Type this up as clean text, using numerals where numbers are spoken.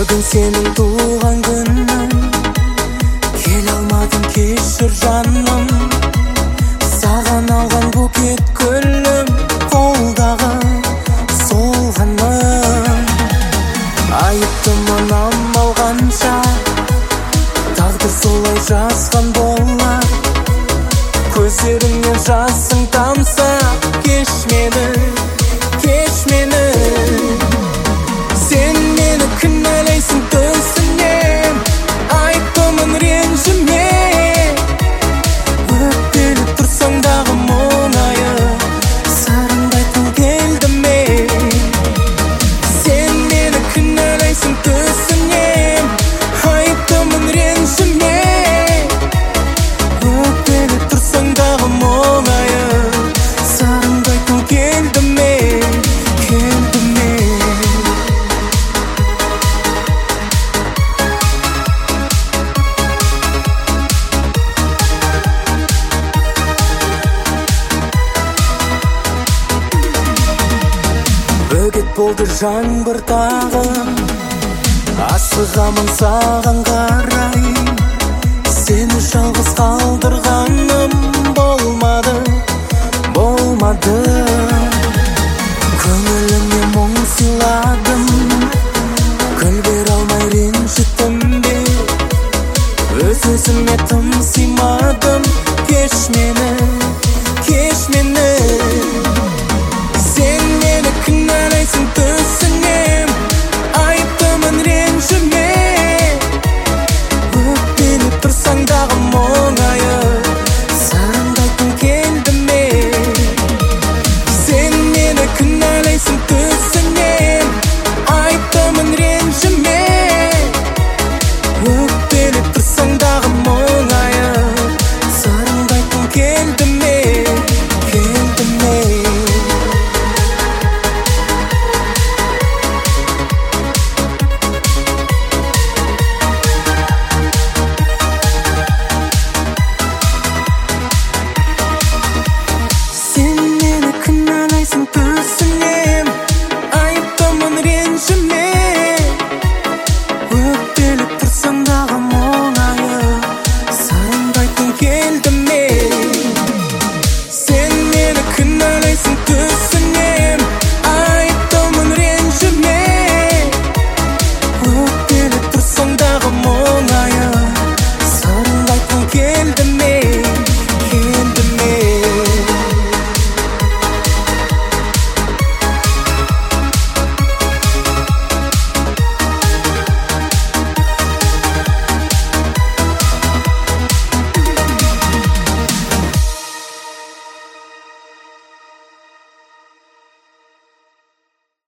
Бүгін сенің туған күнің, келе алмадым, кешір жаным. Саған алған букет гүлім, қолдағы солғаным. Айыптымын амалғанша, тағдыр солай жазған болар. Көздеріңнен жасың тамса, кеш мені, кеш мені. Сен мені кінәлайсың түсінем, айыптымын ренжіме. Өкпелі тұрсаң дағы мұңайы, сарынбайтын келді ме? Сен мені кінәлайсың түсінем, айыптымын ренжіме. Өкпелі тұрсаң дағы мұңайы, сарынбайтын келді ме? Келді ме? Бөгет болды жаңбыр тағы, асығамын саған қарай. Сені жалғыз қалдырғаным болмады, болмады. Көңіліңе мұң сыйладым, гүл бере алмай ренжіттім бе? Өз-өзіме тым сыймадым, кеш мені, кеш мені. Сен мені кінәлайсың түсінем, айыптымын ренжіме. Өкпелі тұрсаң дағы мұңайы, сарындайтын келді ме? Сен мені кінәлайсың түсінем.